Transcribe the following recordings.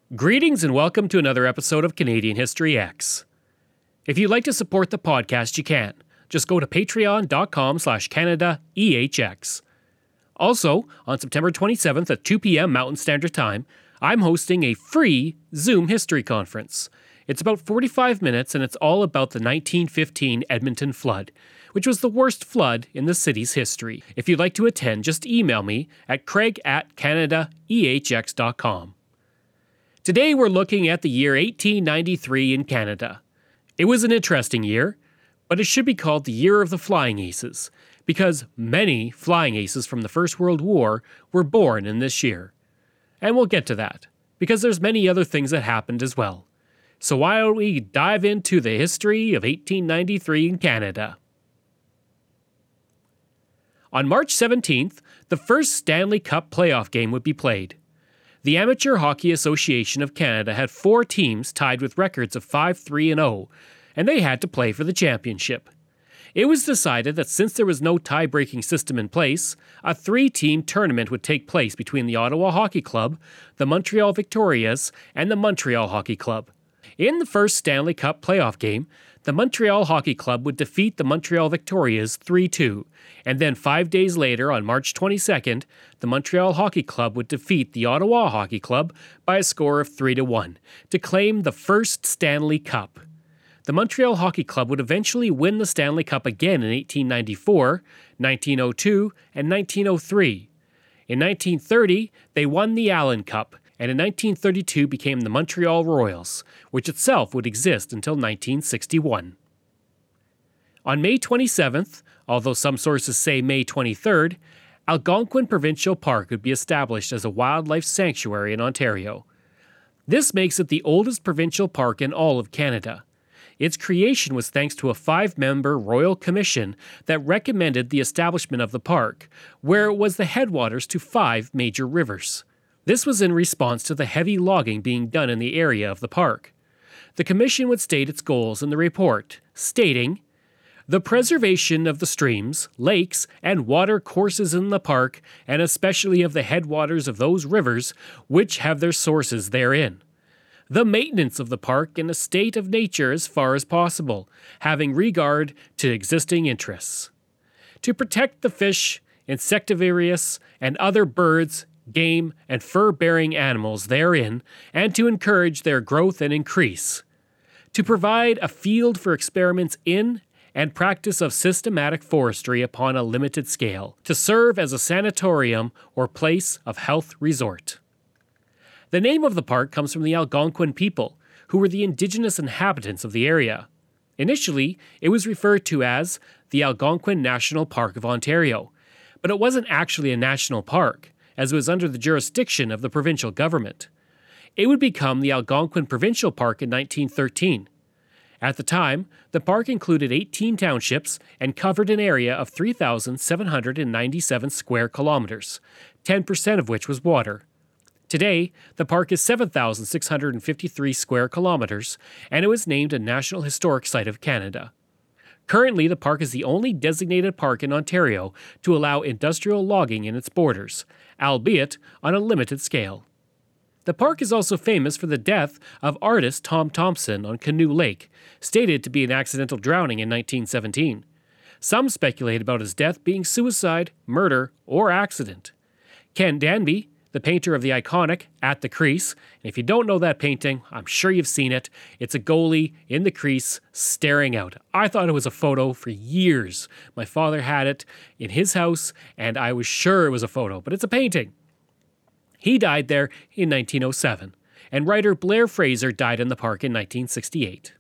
Greetings and welcome to another episode of Canadian History X. If you'd like to support the podcast, you can. Just go to patreon.com/CanadaEHX. Also, on September 27th at 2 p.m. Mountain Standard Time, I'm hosting a free Zoom history conference. It's about 45 minutes and it's all about the 1915 Edmonton flood, which was the worst flood in the city's history. If you'd like to attend, just email me at craig@CanadaEHX.com. Today we're looking at the year 1893 in Canada. It was an interesting year, but it should be called the Year of the Flying Aces, because many flying aces from the First World War were born in this year. And we'll get to that, because there's many other things that happened as well. So why don't we dive into the history of 1893 in Canada? On March 17th, the first Stanley Cup playoff game would be played. The Amateur Hockey Association of Canada had 4 teams tied with records of 5-3-0, and they had to play for the championship. It was decided that since there was no tie-breaking system in place, a 3-team tournament would take place between the Ottawa Hockey Club, the Montreal Victorias, and the Montreal Hockey Club. In the first Stanley Cup playoff game, the Montreal Hockey Club would defeat the Montreal Victorias 3-2, and then 5 days later, on March 22nd, the Montreal Hockey Club would defeat the Ottawa Hockey Club by a score of 3-1 to claim the first Stanley Cup. The Montreal Hockey Club would eventually win the Stanley Cup again in 1894, 1902, and 1903. In 1930, they won the Allen Cup, and in 1932 became the Montreal Royals, which itself would exist until 1961. On May 27th, although some sources say May 23rd, Algonquin Provincial Park would be established as a wildlife sanctuary in Ontario. This makes it the oldest provincial park in all of Canada. Its creation was thanks to a 5-member royal commission that recommended the establishment of the park, where it was the headwaters to 5 major rivers. This was in response to the heavy logging being done in the area of the park. The commission would state its goals in the report, stating, "The preservation of the streams, lakes, and water courses in the park, and especially of the headwaters of those rivers which have their sources therein. The maintenance of the park in a state of nature as far as possible, having regard to existing interests. To protect the fish, insectivorous, and other birds, game, and fur-bearing animals therein, and to encourage their growth and increase. To provide a field for experiments in and practice of systematic forestry upon a limited scale, to serve as a sanatorium or place of health resort." The name of the park comes from the Algonquin people, who were the indigenous inhabitants of the area. Initially, it was referred to as the Algonquin National Park of Ontario, but it wasn't actually a national park, as it was under the jurisdiction of the provincial government. It would become the Algonquin Provincial Park in 1913. At the time, the park included 18 townships and covered an area of 3,797 square kilometers, 10% of which was water. Today, the park is 7,653 square kilometers, and it was named a National Historic Site of Canada. Currently, the park is the only designated park in Ontario to allow industrial logging in its borders, albeit on a limited scale. The park is also famous for the death of artist Tom Thompson on Canoe Lake, stated to be an accidental drowning in 1917. Some speculate about his death being suicide, murder, or accident. Ken Danby, the painter of the iconic At the Crease, and if you don't know that painting, I'm sure you've seen it. It's a goalie in the crease staring out. I thought it was a photo for years. My father had it in his house, and I was sure it was a photo, but it's a painting. He died there in 1907, and writer Blair Fraser died in the park in 1968.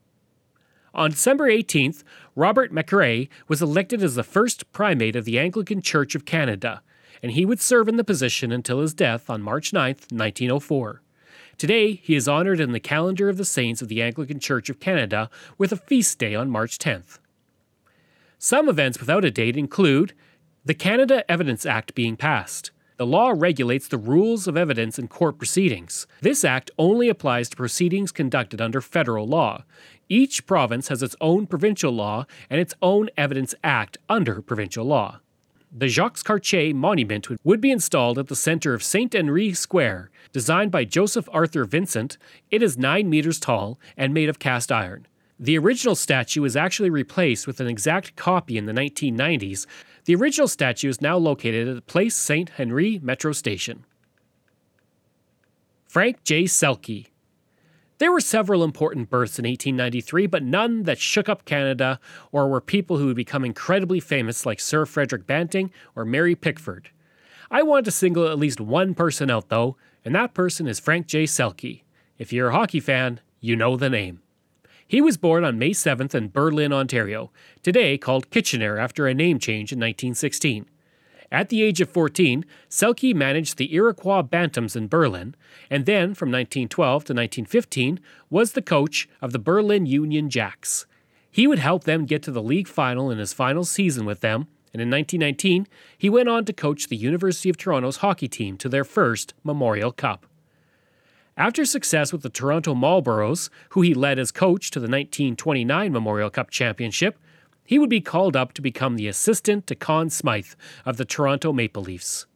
On December 18th, Robert McRae was elected as the first primate of the Anglican Church of Canada, and he would serve in the position until his death on March 9, 1904. Today, he is honored in the calendar of the saints of the Anglican Church of Canada with a feast day on March 10th. Some events without a date include the Canada Evidence Act being passed. The law regulates the rules of evidence in court proceedings. This act only applies to proceedings conducted under federal law. Each province has its own provincial law and its own evidence act under provincial law. The Jacques Cartier monument would be installed at the center of Saint-Henri Square. Designed by Joseph Arthur Vincent, it is 9 meters tall and made of cast iron. The original statue was actually replaced with an exact copy in the 1990s. The original statue is now located at Place Saint-Henri Metro Station. Frank J. Selke. There were several important births in 1893, but none that shook up Canada or were people who would become incredibly famous like Sir Frederick Banting or Mary Pickford. I want to single at least one person out though, and that person is Frank J. Selke. If you're a hockey fan, you know the name. He was born on May 7th in Berlin, Ontario, today called Kitchener after a name change in 1916. At the age of 14, Selke managed the Iroquois Bantams in Berlin, and then from 1912 to 1915 was the coach of the Berlin Union Jacks. He would help them get to the league final in his final season with them, and in 1919 he went on to coach the University of Toronto's hockey team to their first Memorial Cup. After success with the Toronto Marlboros, who he led as coach to the 1929 Memorial Cup championship, he would be called up to become the assistant to Conn Smythe of the Toronto Maple Leafs.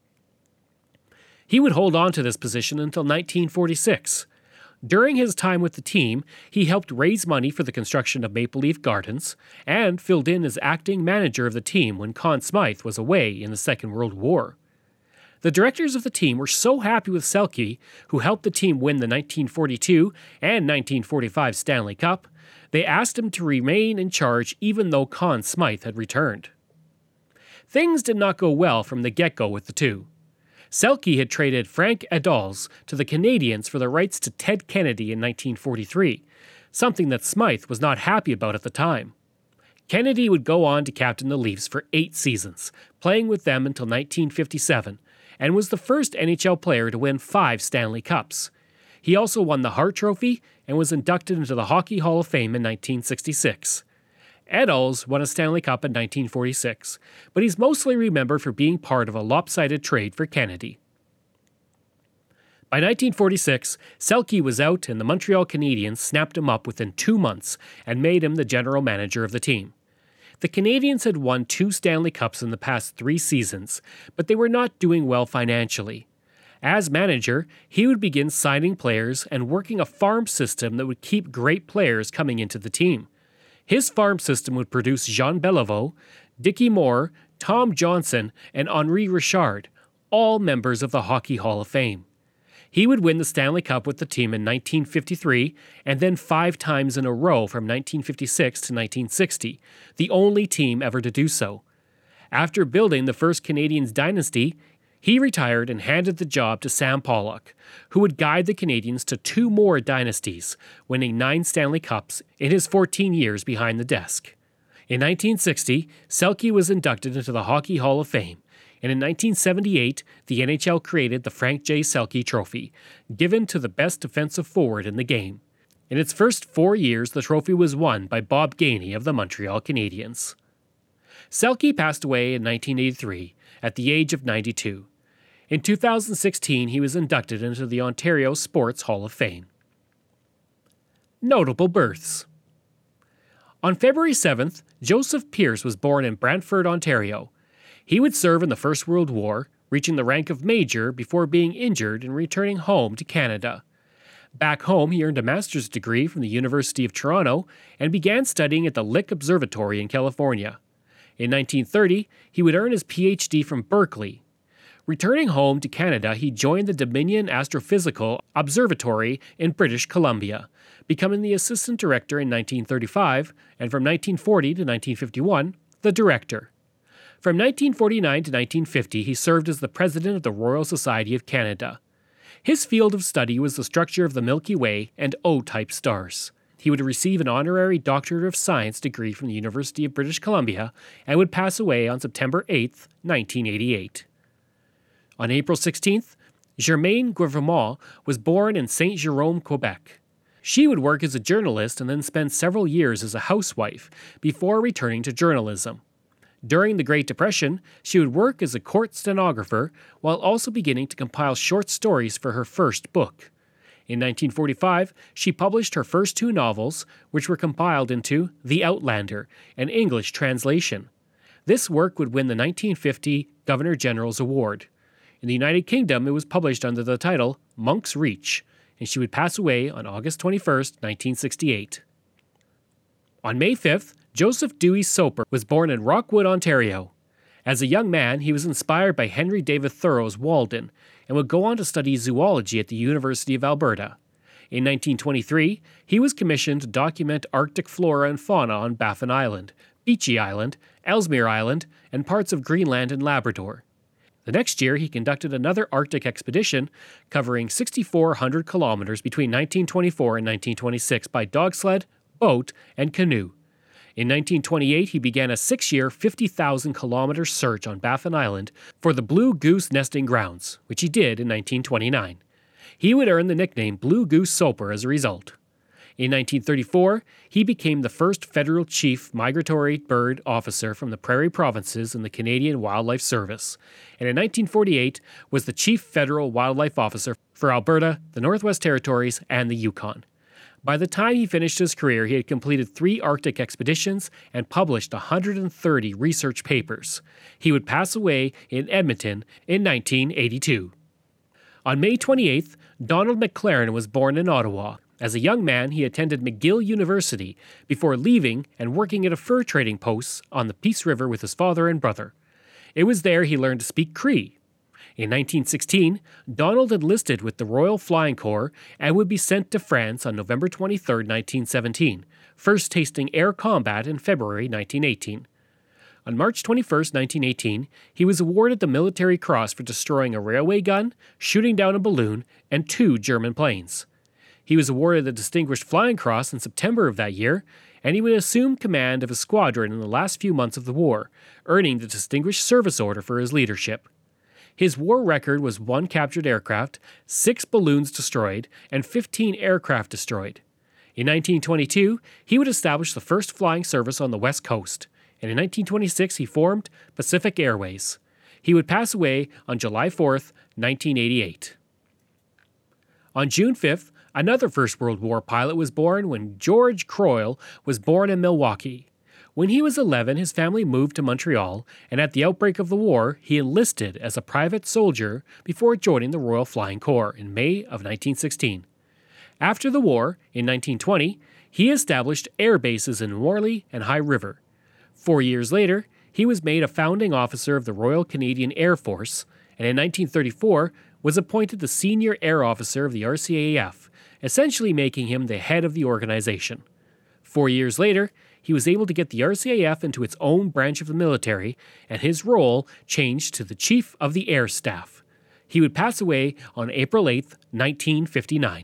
He would hold on to this position until 1946. During his time with the team, he helped raise money for the construction of Maple Leaf Gardens and filled in as acting manager of the team when Conn Smythe was away in the Second World War. The directors of the team were so happy with Selke, who helped the team win the 1942 and 1945 Stanley Cup, they asked him to remain in charge even though Conn Smythe had returned. Things did not go well from the get-go with the two. Selke had traded Frank Adolles to the Canadiens for the rights to Ted Kennedy in 1943, something that Smythe was not happy about at the time. Kennedy would go on to captain the Leafs for 8 seasons, playing with them until 1957, and was the first NHL player to win 5 Stanley Cups. He also won the Hart Trophy and was inducted into the Hockey Hall of Fame in 1966. Adolles won a Stanley Cup in 1946, but he's mostly remembered for being part of a lopsided trade for Kennedy. By 1946, Selke was out and the Montreal Canadiens snapped him up within 2 months and made him the general manager of the team. The Canadiens had won 2 Stanley Cups in the past 3 seasons, but they were not doing well financially. As manager, he would begin signing players and working a farm system that would keep great players coming into the team. His farm system would produce Jean Beliveau, Dickie Moore, Tom Johnson, and Henri Richard, all members of the Hockey Hall of Fame. He would win the Stanley Cup with the team in 1953 and then 5 times in a row from 1956 to 1960, the only team ever to do so. After building the first Canadiens dynasty, he retired and handed the job to Sam Pollock, who would guide the Canadiens to 2 more dynasties, winning 9 Stanley Cups in his 14 years behind the desk. In 1960, Selke was inducted into the Hockey Hall of Fame, and in 1978, the NHL created the Frank J. Selke Trophy, given to the best defensive forward in the game. In its first 4 years, the trophy was won by Bob Gainey of the Montreal Canadiens. Selke passed away in 1983 at the age of 92. In 2016, he was inducted into the Ontario Sports Hall of Fame. Notable births. On February 7th, Joseph Pearce was born in Brantford, Ontario. He would serve in the First World War, reaching the rank of major before being injured and returning home to Canada. Back home, he earned a master's degree from the University of Toronto and began studying at the Lick Observatory in California. In 1930, he would earn his PhD from Berkeley. Returning home to Canada, he joined the Dominion Astrophysical Observatory in British Columbia, becoming the assistant director in 1935, and from 1940 to 1951, the director. From 1949 to 1950, he served as the president of the Royal Society of Canada. His field of study was the structure of the Milky Way and O-type stars. He would receive an honorary Doctorate of Science degree from the University of British Columbia and would pass away on September 8, 1988. On April 16th, Germaine Guevremont was born in Saint-Jérôme, Quebec. She would work as a journalist and then spend several years as a housewife before returning to journalism. During the Great Depression, she would work as a court stenographer while also beginning to compile short stories for her first book. In 1945, she published her first 2 novels, which were compiled into The Outlander, an English translation. This work would win the 1950 Governor General's Award. In the United Kingdom, it was published under the title Monk's Reach, and she would pass away on August 21, 1968. On May 5th, Joseph Dewey Soper was born in Rockwood, Ontario. As a young man, he was inspired by Henry David Thoreau's Walden and would go on to study zoology at the University of Alberta. In 1923, he was commissioned to document Arctic flora and fauna on Baffin Island, Beechey Island, Ellesmere Island, and parts of Greenland and Labrador. The next year, he conducted another Arctic expedition covering 6,400 kilometers between 1924 and 1926 by dog sled, boat, and canoe. In 1928, he began a 6-year, 50,000-kilometer search on Baffin Island for the blue goose nesting grounds, which he did in 1929. He would earn the nickname Blue Goose Soper as a result. In 1934, he became the first federal chief migratory bird officer from the Prairie Provinces in the Canadian Wildlife Service, and in 1948 was the chief federal wildlife officer for Alberta, the Northwest Territories, and the Yukon. By the time he finished his career, he had completed 3 Arctic expeditions and published 130 research papers. He would pass away in Edmonton in 1982. On May 28th, Donald McLaren was born in Ottawa. As a young man, he attended McGill University before leaving and working at a fur trading post on the Peace River with his father and brother. It was there he learned to speak Cree. In 1916, Donald enlisted with the Royal Flying Corps and would be sent to France on November 23, 1917, first tasting air combat in February 1918. On March 21, 1918, he was awarded the Military Cross for destroying a railway gun, shooting down a balloon, and 2 German planes. He was awarded the Distinguished Flying Cross in September of that year, and he would assume command of a squadron in the last few months of the war, earning the Distinguished Service Order for his leadership. His war record was 1 captured aircraft, 6 balloons destroyed, and 15 aircraft destroyed. In 1922, he would establish the first flying service on the West Coast, and in 1926 he formed Pacific Airways. He would pass away on July 4, 1988. On June 5th, another First World War pilot was born when George Croyle was born in Milwaukee. When he was 11, his family moved to Montreal, and at the outbreak of the war, he enlisted as a private soldier before joining the Royal Flying Corps in May of 1916. After the war, in 1920, he established air bases in Morley and High River. 4 years later, he was made a founding officer of the Royal Canadian Air Force, and in 1934 was appointed the senior air officer of the RCAF, essentially making him the head of the organization. 4 years later, he was able to get the RCAF into its own branch of the military, and his role changed to the Chief of the Air Staff. He would pass away on April 8, 1959.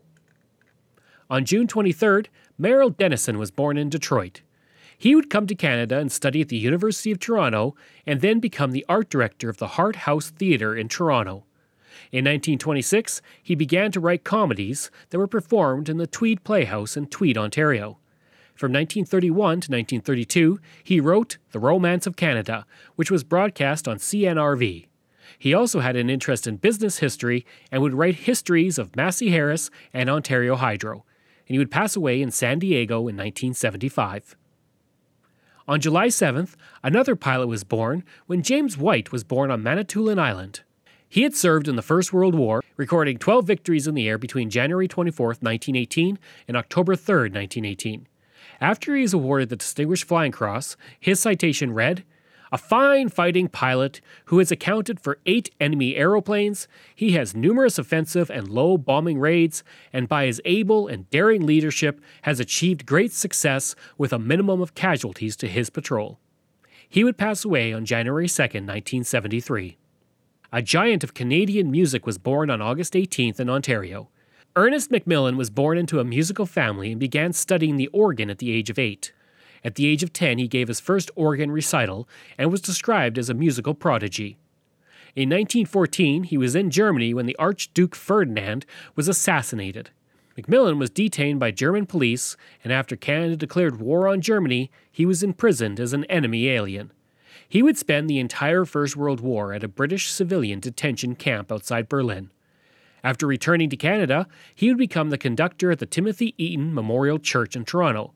On June 23rd, Merrill Dennison was born in Detroit. He would come to Canada and study at the University of Toronto, and then become the art director of the Hart House Theatre in Toronto. In 1926, he began to write comedies that were performed in the Tweed Playhouse in Tweed, Ontario. From 1931 to 1932, he wrote The Romance of Canada, which was broadcast on CNRV. He also had an interest in business history and would write histories of Massey Harris and Ontario Hydro, and he would pass away in San Diego in 1975. On July 7th, another pilot was born when James White was born on Manitoulin Island. He had served in the First World War, recording 12 victories in the air between January 24, 1918 and October 3, 1918. After he was awarded the Distinguished Flying Cross, his citation read, "A fine fighting pilot who has accounted for 8 enemy aeroplanes, he has numerous offensive and low bombing raids, and by his able and daring leadership has achieved great success with a minimum of casualties to his patrol." He would pass away on January 2, 1973. A giant of Canadian music was born on August 18th in Ontario. Ernest Macmillan was born into a musical family and began studying the organ at the age of 8. At the age of 10, he gave his first organ recital and was described as a musical prodigy. In 1914, he was in Germany when the Archduke Ferdinand was assassinated. Macmillan was detained by German police, and after Canada declared war on Germany, he was imprisoned as an enemy alien. He would spend the entire First World War at a British civilian detention camp outside Berlin. After returning to Canada, he would become the conductor at the Timothy Eaton Memorial Church in Toronto,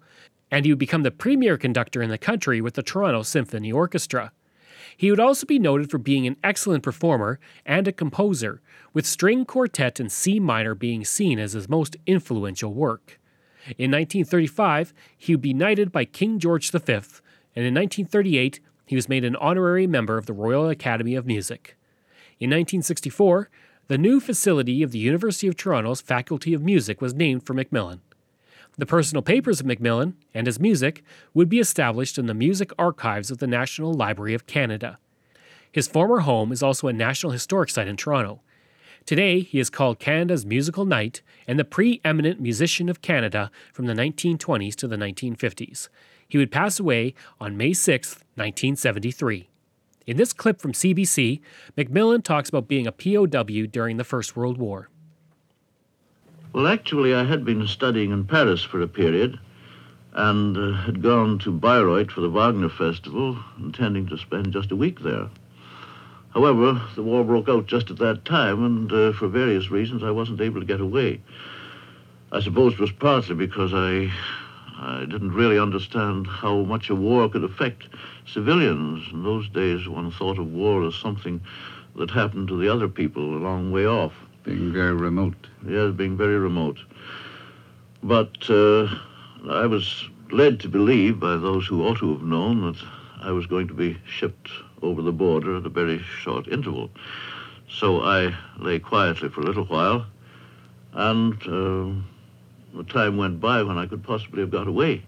and he would become the premier conductor in the country with the Toronto Symphony Orchestra. He would also be noted for being an excellent performer and a composer, with String Quartet in C minor being seen as his most influential work. In 1935, he would be knighted by King George V, and in 1938, he was made an honorary member of the Royal Academy of Music. In 1964, the new facility of the University of Toronto's Faculty of Music was named for Macmillan. The personal papers of Macmillan and his music would be established in the music archives of the National Library of Canada. His former home is also a National Historic Site in Toronto. Today, he is called Canada's Musical Knight and the preeminent musician of Canada from the 1920s to the 1950s. He would pass away on May 6, 1973. In this clip from CBC, Macmillan talks about being a POW during the First World War. Well, actually, I had been studying in Paris for a period and had gone to Bayreuth for the Wagner Festival, intending to spend just a week there. However, the war broke out just at that time, and for various reasons, I wasn't able to get away. I suppose it was partly because I didn't really understand how much a war could affect civilians. In those days, one thought of war as something that happened to the other people a long way off. Being very remote. Yes, being very remote. But I was led to believe by those who ought to have known that I was going to be shipped over the border at a very short interval. So I lay quietly for a little while, and the time went by when I could possibly have got away.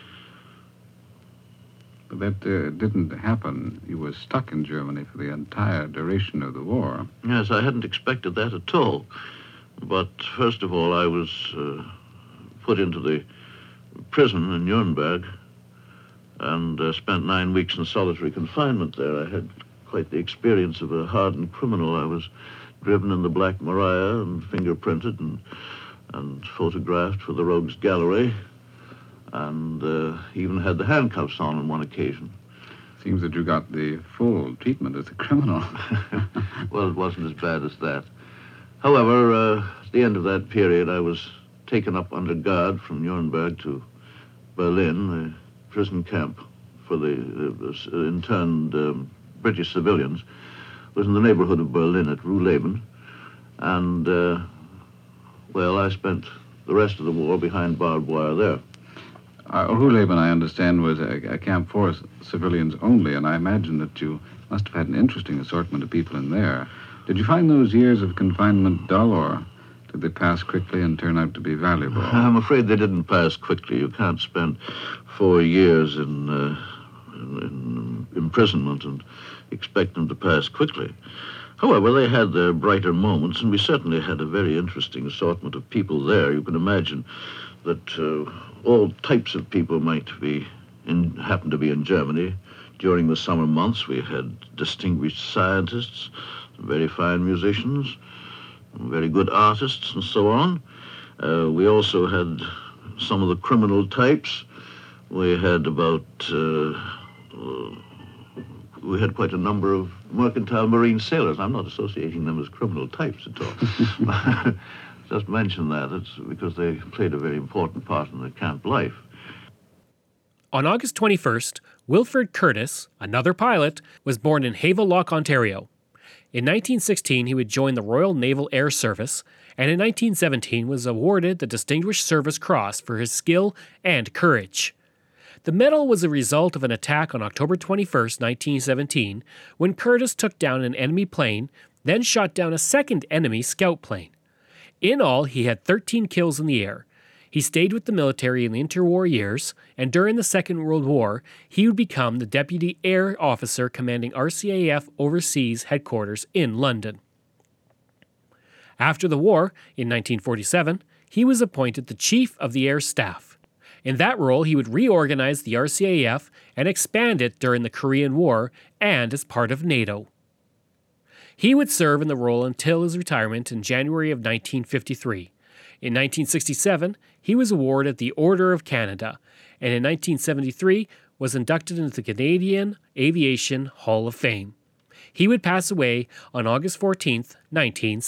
But that didn't happen. You were stuck in Germany for the entire duration of the war. Yes, I hadn't expected that at all. But first of all, I was put into the prison in Nuremberg and spent 9 weeks in solitary confinement there. I had quite the experience of a hardened criminal. I was driven in the Black Maria and fingerprinted and photographed for the Rogues Gallery, and even had the handcuffs on one occasion. Seems that you got the full treatment as a criminal. Well, it wasn't as bad as that. However, at the end of that period, I was taken up under guard from Nuremberg to Berlin, the prison camp for the interned British civilians. It was in the neighborhood of Berlin at Ruhleben. And, well, I spent the rest of the war behind barbed wire there. Ruhleben, I understand, was a camp for civilians only, and I imagine that you must have had an interesting assortment of people in there. Did you find those years of confinement dull, or did they pass quickly and turn out to be valuable? I'm afraid they didn't pass quickly. You can't spend 4 years in imprisonment and expect them to pass quickly. However, they had their brighter moments, and we certainly had a very interesting assortment of people there. You can imagine that all types of people might happen to be in Germany. During the summer months, we had distinguished scientists, very fine musicians, very good artists, and so on. We also had some of the criminal types. We had we had quite a number of mercantile marine sailors. I'm not associating them as criminal types at all. Just mention that. It's because they played a very important part in the camp life. On August 21st, Wilfred Curtis, another pilot, was born in Havelock, Ontario. In 1916, he would join the Royal Naval Air Service, and in 1917 was awarded the Distinguished Service Cross for his skill and courage. The medal was a result of an attack on October 21st, 1917, when Curtis took down an enemy plane, then shot down a second enemy scout plane. In all, he had 13 kills in the air. He stayed with the military in the interwar years, and during the Second World War, he would become the Deputy Air Officer commanding RCAF Overseas Headquarters in London. After the war, in 1947, he was appointed the Chief of the Air Staff. In that role, he would reorganize the RCAF and expand it during the Korean War and as part of NATO. He would serve in the role until his retirement in January of 1953. In 1967, he was awarded the Order of Canada, and in 1973 was inducted into the Canadian Aviation Hall of Fame. He would pass away on August 14,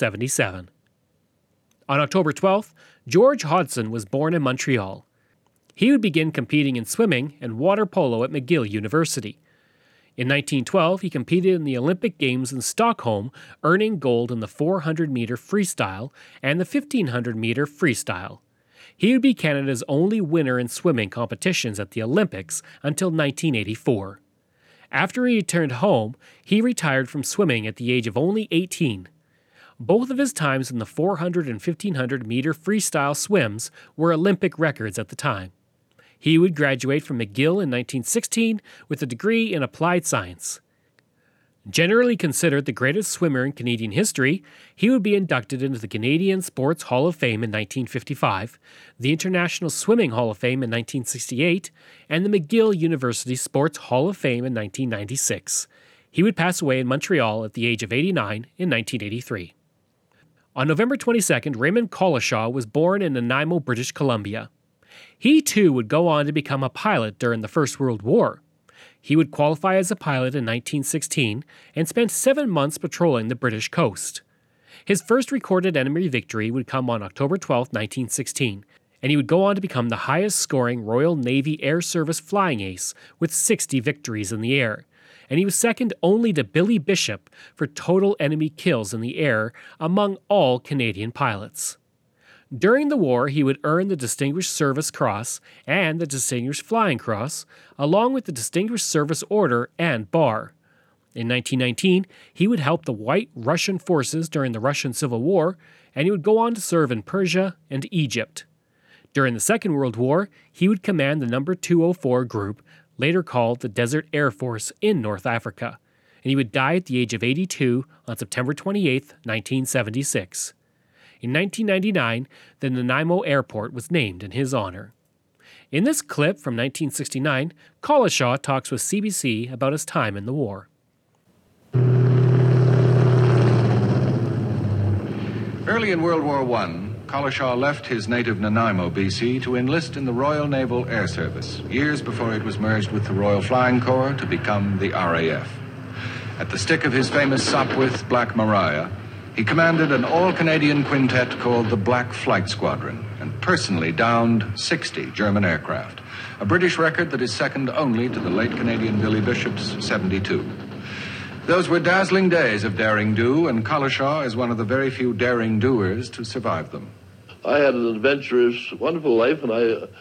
1977. On October 12th, George Hodson was born in Montreal. He would begin competing in swimming and water polo at McGill University. In 1912, he competed in the Olympic Games in Stockholm, earning gold in the 400-meter freestyle and the 1500-meter freestyle. He would be Canada's only winner in swimming competitions at the Olympics until 1984. After he returned home, he retired from swimming at the age of only 18. Both of his times in the 400 and 1500-meter freestyle swims were Olympic records at the time. He would graduate from McGill in 1916 with a degree in applied science. Generally considered the greatest swimmer in Canadian history, he would be inducted into the Canadian Sports Hall of Fame in 1955, the International Swimming Hall of Fame in 1968, and the McGill University Sports Hall of Fame in 1996. He would pass away in Montreal at the age of 89 in 1983. On November 22nd, Raymond Collishaw was born in Nanaimo, British Columbia. He too would go on to become a pilot during the First World War. He would qualify as a pilot in 1916 and spent 7 months patrolling the British coast. His first recorded enemy victory would come on October 12, 1916, and he would go on to become the highest-scoring Royal Navy Air Service flying ace with 60 victories in the air, and he was second only to Billy Bishop for total enemy kills in the air among all Canadian pilots. During the war, he would earn the Distinguished Service Cross and the Distinguished Flying Cross, along with the Distinguished Service Order and Bar. In 1919, he would help the White Russian forces during the Russian Civil War, and he would go on to serve in Persia and Egypt. During the Second World War, he would command the No. 204 Group, later called the Desert Air Force, in North Africa, and he would die at the age of 82 on September 28, 1976. In 1999, the Nanaimo Airport was named in his honor. In this clip from 1969, Collishaw talks with CBC about his time in the war. Early in World War I, Collishaw left his native Nanaimo, BC, to enlist in the Royal Naval Air Service, years before it was merged with the Royal Flying Corps to become the RAF. At the stick of his famous Sopwith Black Maria, he commanded an all-Canadian quintet called the Black Flight Squadron and personally downed 60 German aircraft, a British record that is second only to the late Canadian Billy Bishop's 72. Those were dazzling days of daring-do, and Collishaw is one of the very few daring-doers to survive them. I had an adventurous, wonderful life, and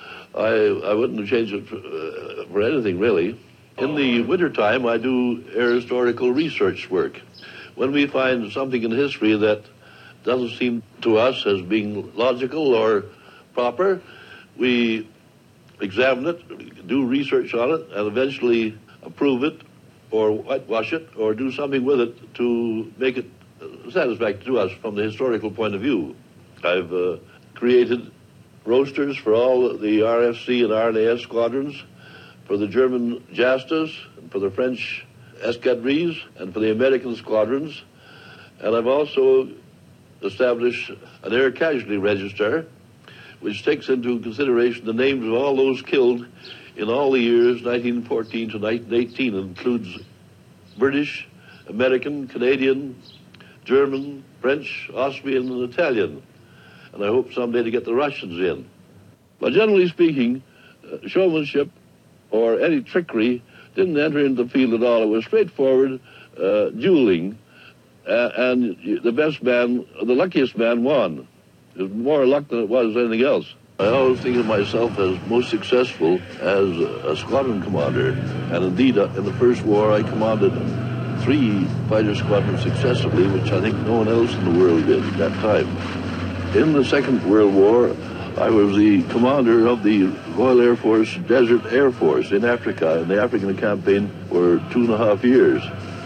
I wouldn't have changed it for anything, really. In the wintertime, I do air historical research work. When we find something in history that doesn't seem to us as being logical or proper, we examine it, do research on it, and eventually approve it or whitewash it or do something with it to make it satisfactory to us from the historical point of view. I've created rosters for all the RFC and RNAS squadrons, for the German JASTAs, and for the French escadrilles, and for the American squadrons. And I've also established an air casualty register, which takes into consideration the names of all those killed in all the years 1914 to 1918. It includes British, American, Canadian, German, French, Austrian, and Italian. And I hope someday to get the Russians in. But generally speaking, showmanship or any trickery didn't enter into the field at all. It was straightforward dueling, and the best man, the luckiest man, won. It was more luck than it was anything else. I always think of myself as most successful as a squadron commander, and indeed, in the First War, I commanded 3 fighter squadrons successively, which I think no one else in the world did at that time. In the Second World War, I was the commander of the Royal Air Force Desert Air Force in Africa, and the African campaign for 2.5 years.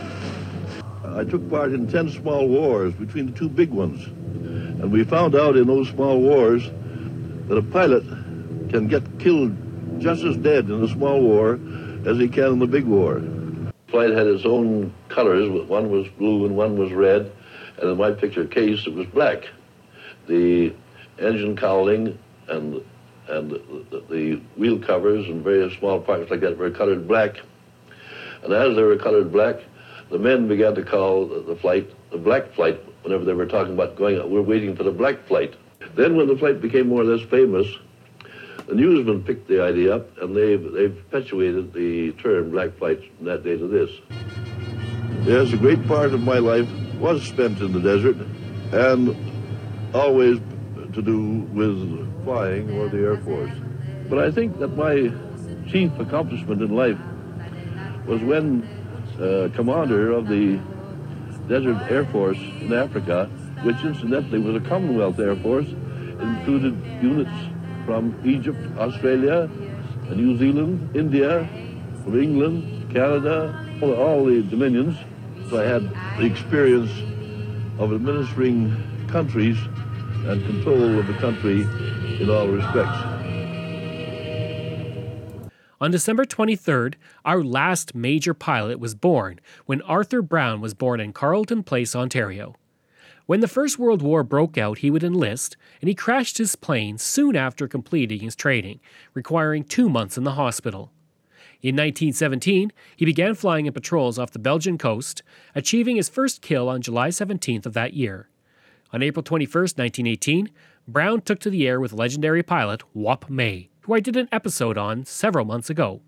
I took part in 10 small wars between the 2 big ones, and we found out in those small wars that a pilot can get killed just as dead in a small war as he can in the big war. Flight had its own colors. One was blue and one was red, and in my picture case it was black. The engine cowling and the wheel covers and various small parts like that were colored black. And as they were colored black, the men began to call the flight the black flight whenever they were talking about going out. We're waiting for the black flight. Then when the flight became more or less famous, The newsmen picked the idea up, and they've perpetuated the term black flight from that day to this. Yes, a great part of my life was spent in the desert, and always to do with flying or the Air Force. But I think that my chief accomplishment in life was when commander of the Desert Air Force in Africa, which incidentally was a Commonwealth Air Force, included units from Egypt, Australia, New Zealand, India, from England, Canada, all the dominions. So I had the experience of administering countries and control of the country in all respects. On December 23rd, our last major pilot was born when Arthur Brown was born in Carleton Place, Ontario. When the First World War broke out, he would enlist, and he crashed his plane soon after completing his training, requiring 2 months in the hospital. In 1917, he began flying in patrols off the Belgian coast, achieving his first kill on July 17th of that year. On April 21st, 1918, Brown took to the air with legendary pilot Wap May, who I did an episode on several months ago.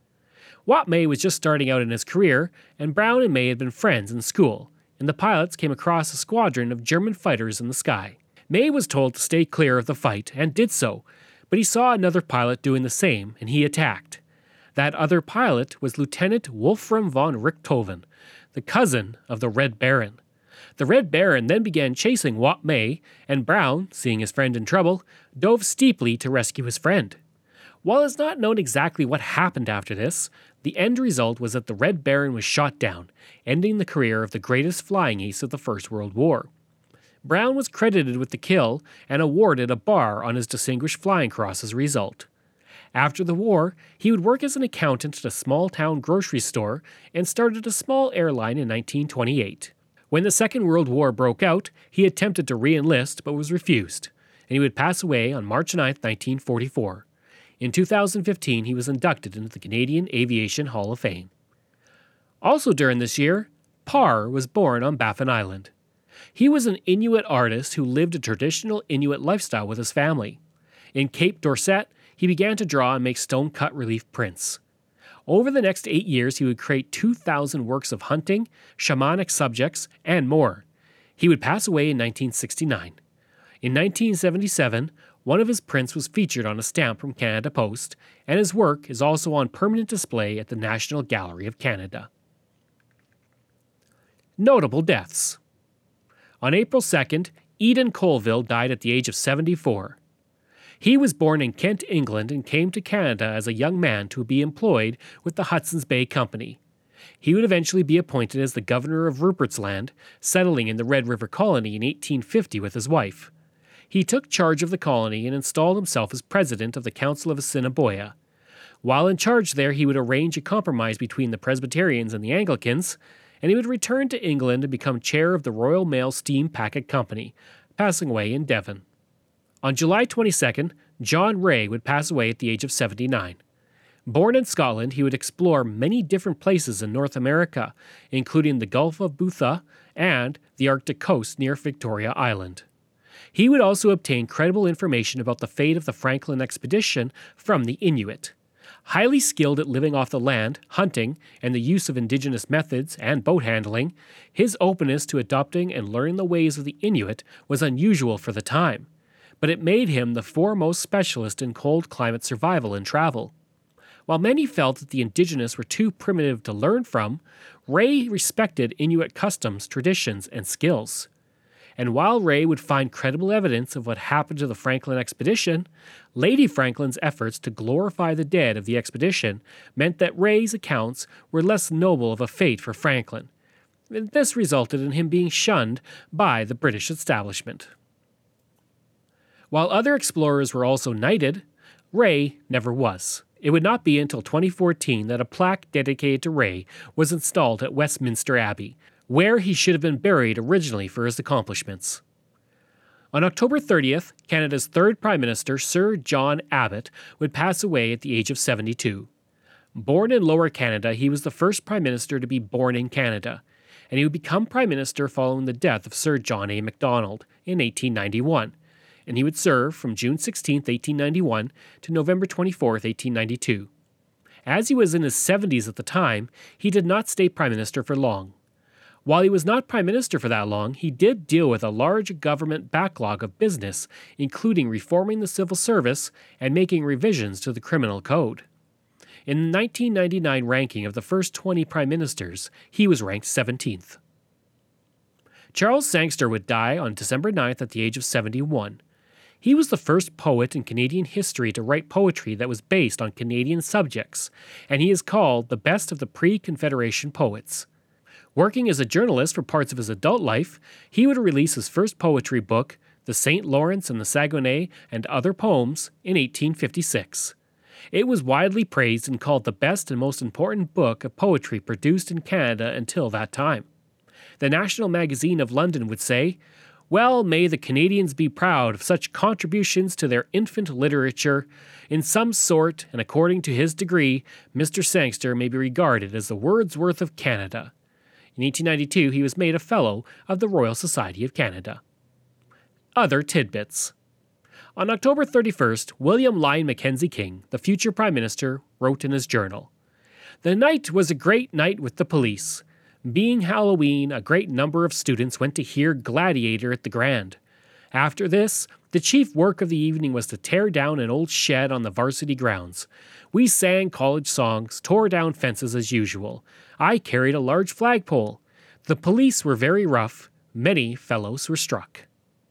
Wap May was just starting out in his career, and Brown and May had been friends in school, and the pilots came across a squadron of German fighters in the sky. May was told to stay clear of the fight, and did so, but he saw another pilot doing the same, and he attacked. That other pilot was Lieutenant Wolfram von Richthofen, the cousin of the Red Baron. The Red Baron then began chasing Wap May, and Brown, seeing his friend in trouble, dove steeply to rescue his friend. While it's not known exactly what happened after this, the end result was that the Red Baron was shot down, ending the career of the greatest flying ace of the First World War. Brown was credited with the kill and awarded a bar on his Distinguished Flying Cross as a result. After the war, he would work as an accountant at a small-town grocery store and started a small airline in 1928. When the Second World War broke out, he attempted to re-enlist but was refused, and he would pass away on March 9, 1944. In 2015, he was inducted into the Canadian Aviation Hall of Fame. Also during this year, Parr was born on Baffin Island. He was an Inuit artist who lived a traditional Inuit lifestyle with his family. In Cape Dorset, he began to draw and make stone-cut relief prints. Over the next 8 years, he would create 2,000 works of hunting, shamanic subjects, and more. He would pass away in 1969. In 1977, one of his prints was featured on a stamp from Canada Post, and his work is also on permanent display at the National Gallery of Canada. Notable deaths. On April 2nd, Eden Colville died at the age of 74. He was born in Kent, England, and came to Canada as a young man to be employed with the Hudson's Bay Company. He would eventually be appointed as the governor of Rupert's Land, settling in the Red River Colony in 1850 with his wife. He took charge of the colony and installed himself as president of the Council of Assiniboia. While in charge there, he would arrange a compromise between the Presbyterians and the Anglicans, and he would return to England and become chair of the Royal Mail Steam Packet Company, passing away in Devon. On July 22nd, John Ray would pass away at the age of 79. Born in Scotland, he would explore many different places in North America, including the Gulf of Butha and the Arctic coast near Victoria Island. He would also obtain credible information about the fate of the Franklin expedition from the Inuit. Highly skilled at living off the land, hunting, and the use of indigenous methods and boat handling, his openness to adopting and learning the ways of the Inuit was unusual for the time, but it made him the foremost specialist in cold climate survival and travel. While many felt that the indigenous were too primitive to learn from, Ray respected Inuit customs, traditions, and skills. And while Ray would find credible evidence of what happened to the Franklin expedition, Lady Franklin's efforts to glorify the dead of the expedition meant that Ray's accounts were less noble of a fate for Franklin. This resulted in him being shunned by the British establishment. While other explorers were also knighted, Ray never was. It would not be until 2014 that a plaque dedicated to Ray was installed at Westminster Abbey, where he should have been buried originally for his accomplishments. On October 30th, Canada's third Prime Minister, Sir John Abbott, would pass away at the age of 72. Born in Lower Canada, he was the first Prime Minister to be born in Canada, and he would become Prime Minister following the death of Sir John A. Macdonald in 1891, and he would serve from June 16, 1891 to November 24, 1892. As he was in his 70s at the time, he did not stay Prime Minister for long. While he was not Prime Minister for that long, he did deal with a large government backlog of business, including reforming the civil service and making revisions to the criminal code. In the 1999 ranking of the first 20 Prime Ministers, he was ranked 17th. Charles Sangster would die on December 9th at the age of 71. He was the first poet in Canadian history to write poetry that was based on Canadian subjects, and he is called the best of the pre-Confederation poets. Working as a journalist for parts of his adult life, he would release his first poetry book, The St. Lawrence and the Saguenay and Other Poems, in 1856. It was widely praised and called the best and most important book of poetry produced in Canada until that time. The National Magazine of London would say, "Well, may the Canadians be proud of such contributions to their infant literature. In some sort, and according to his degree, Mr. Sangster may be regarded as the Wordsworth of Canada." In 1892, he was made a Fellow of the Royal Society of Canada. Other tidbits. On October 31st, William Lyon Mackenzie King, the future Prime Minister, wrote in his journal, "The night was a great night with the police. Being Halloween, a great number of students went to hear Gladiator at the Grand. After this, the chief work of the evening was to tear down an old shed on the varsity grounds. We sang college songs, tore down fences as usual. I carried a large flagpole. The police were very rough. Many fellows were struck."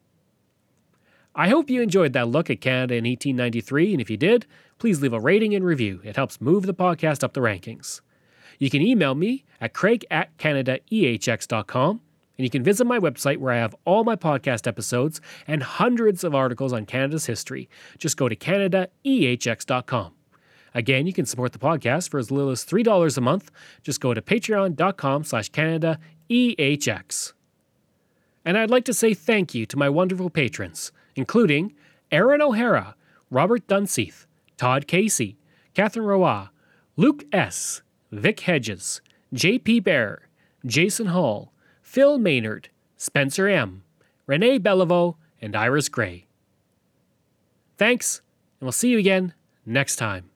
I hope you enjoyed that look at Canada in 1893, and if you did, please leave a rating and review. It helps move the podcast up the rankings. You can email me at craig@canadaehx.com, and you can visit my website where I have all my podcast episodes and hundreds of articles on Canada's history. Just go to canadaehx.com. Again, you can support the podcast for as little as $3 a month. Just go to patreon.com/CanadaEHX. And I'd like to say thank you to my wonderful patrons, including Aaron O'Hara, Robert Dunseith, Todd Casey, Catherine Roy, Luke S., Vic Hedges, J.P. Bear, Jason Hall, Phil Maynard, Spencer M., Renee Beliveau, and Iris Gray. Thanks, and we'll see you again next time.